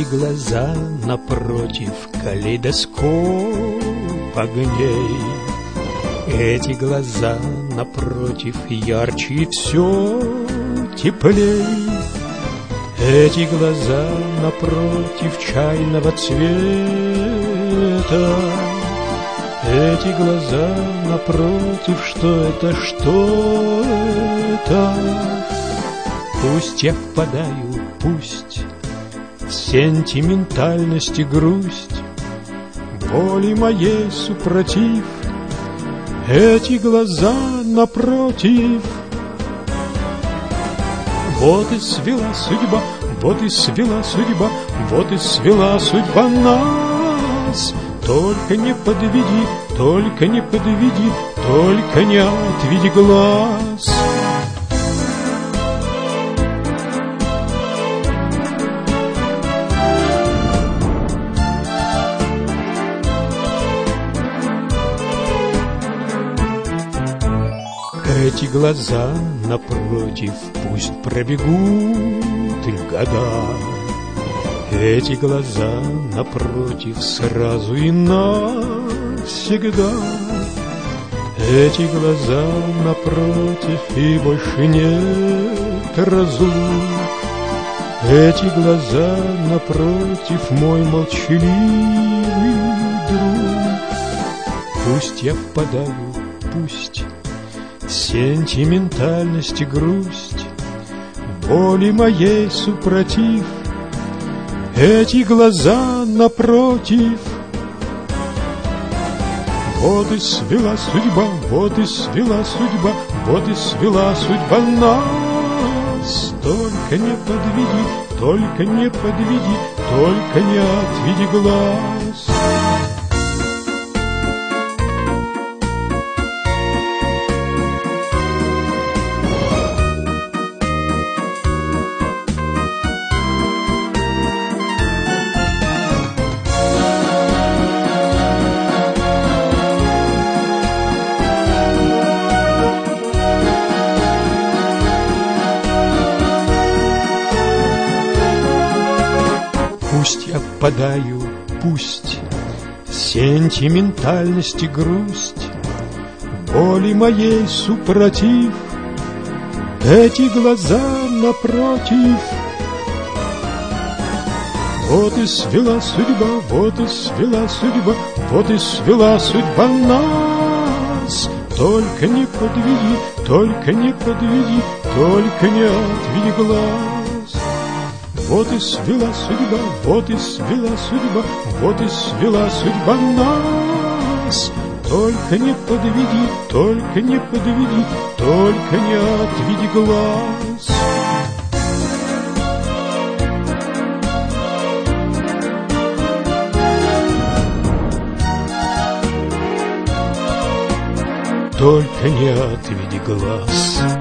глаза напротив калейдоскоп огней. Эти глаза напротив ярче и все теплей. Эти глаза напротив чайного цвета. Эти глаза напротив, что это, что это? Пусть я впадаю, пусть в сентиментальность и грусть, боли моей супротив. Эти глаза напротив. Вот и свела судьба, вот и свела судьба, вот и свела судьба нас. Только не подведи, только не подведи, только не отведи глаз. Эти глаза напротив пусть пробегут года. Эти глаза напротив сразу и навсегда. Эти глаза напротив и больше нет разлук. Эти глаза напротив мой молчаливый друг. Пусть я впадаю, пусть сентиментальность и грусть, боли моей супротив. Эти глаза напротив. Вот и свела судьба, вот и свела судьба, вот и свела судьба нас. Только не подведи, только не подведи, только не отведи глаз. Пусть я впадаю, пусть сентиментальность и грусть, боли моей супротив. Эти глаза напротив. Вот и свела судьба, вот и свела судьба, вот и свела судьба нас. Только не подведи, только не подведи, только не отведи глаз. Вот и свела судьба, вот и свела судьба, вот и свела судьба нас. Только не подведи, только не подведи, только не отведи глаз. Только не отведи глаз.